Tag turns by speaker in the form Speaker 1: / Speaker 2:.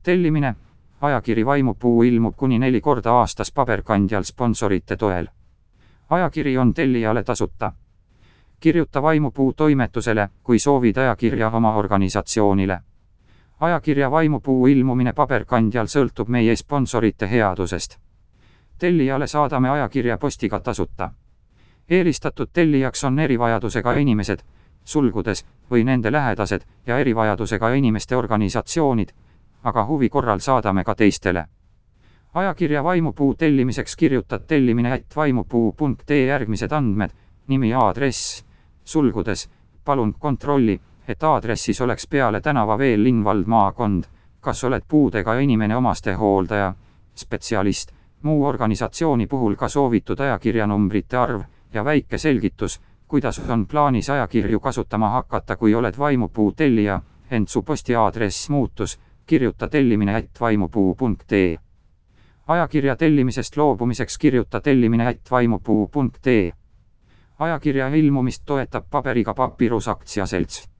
Speaker 1: tellimine. Ajakiri Vaimupuu ilmub kuni 4 korda aastas paberkandjal sponsorite toel. Ajakiri on tellijale tasuta. Kirjuta Vaimupuu toimetusele, kui soovid ajakirja oma organisatsioonile. Ajakirja Vaimupuu ilmumine paberkandjal sõltub meie sponsorite headusest. Tellijale saadame ajakirja postiga tasuta. Eelistatud tellijaks on erivajadusega inimesed, sulgudes, või nende lähedased ja erivajadusega inimeste organisatsioonid, aga huvi korral saadame ka teistele. Ajakirja Vaimupuu tellimiseks kirjutad tellimine@vaimupuu.ee järgmised andmed, nimi ja aadress, sulgudes, palun kontrolli, et aadressis oleks peale tänava veel linn, vald, maakond, kas oled puudega inimene, omastehooldaja, spetsialist, muu organisatsiooni puhul ka soovitud ajakirjanumbrite arv ja väike selgitus, kuidas on plaanis ajakirju kasutama hakata, kui oled Vaimupuu tellija, ent su postiaadress muutus, kirjuta tellimine@vaimupuu.ee. Ajakirja tellimisest loobumiseks kirjuta tellimine@vaimupuu.ee. Ajakirja ilmumist toetab Paberiga Papirus aktsiaselts.